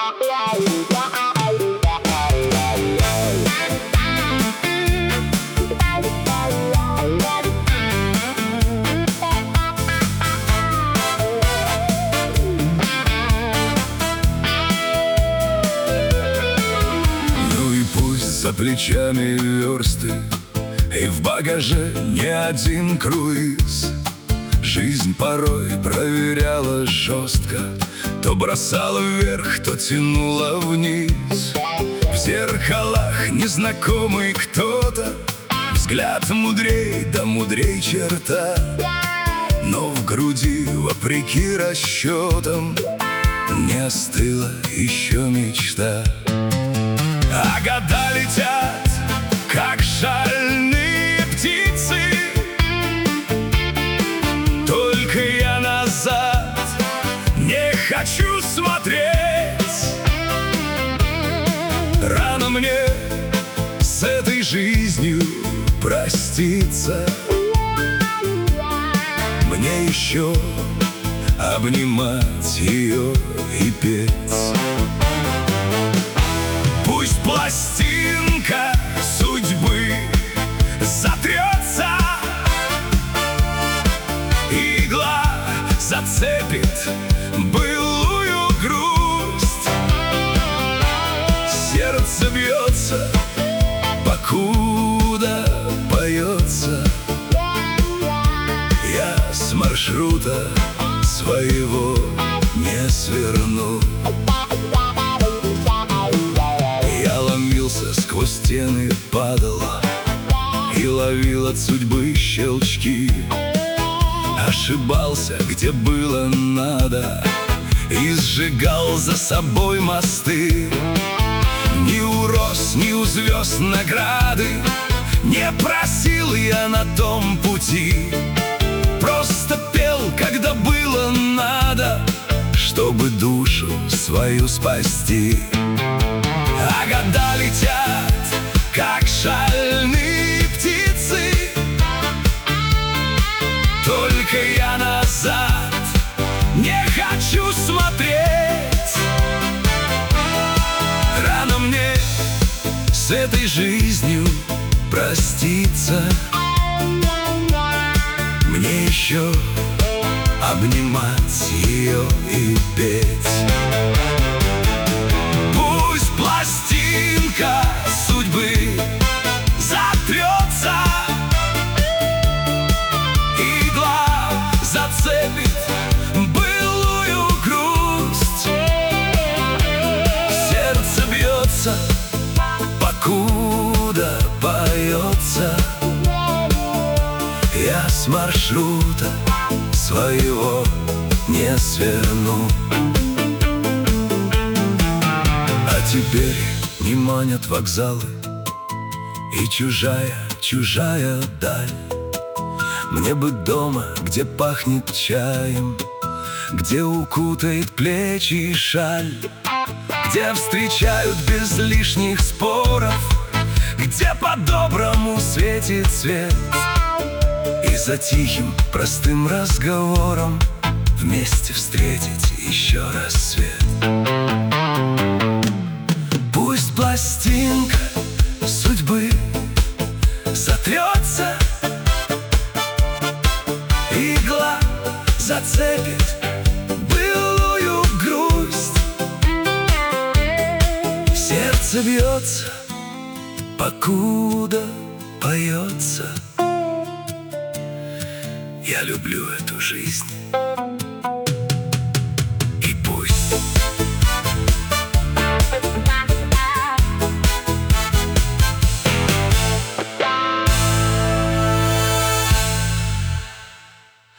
Ну и пусть за плечами версты, и в багаже не один круиз. Жизнь порой проверяла жестко, то бросала вверх, то тянула вниз. В зеркалах незнакомый кто-то, взгляд мудрей, да мудрей черта. Но в груди, вопреки расчетам, не остыла еще мечта. А года летят, как шальные птицы. Только я назад не хочу смотреть. Рано мне с этой жизнью проститься. Мне еще обнимать ее и петь. Пусть пластинка судьбы затрется, игла зацепит былую грусть. Сердце бьется, покуда поется. Я с маршрута своего не сверну. Я ломился сквозь стены, падал и ловил от судьбы щелчки. Ошибался, где было надо, и сжигал за собой мосты. Ни у роз, ни у звезд награды не просил я на том пути. Просто пел, когда было надо, чтобы душу свою спасти. А года летят, как шальные птицы. Только я назад не хочу смотреть. Рано мне с этой жизнью проститься. Мне еще обнимать ее и петь. Пусть пластинка судьбы затрется, игла зацепит былую грусть. Сердце бьется, покуда поется. Я с маршрута своего не сверну. А теперь не манят вокзалы и чужая даль. Мне бы дома, где пахнет чаем, где укутает плечи шаль, где встречают без лишних споров, где по-доброму светит свет. И за тихим, простым разговором вместе встретить еще рассвет. Пусть пластинка судьбы затрется, игла зацепит былую грусть. Сердце бьется, покуда поется. Я люблю эту жизнь.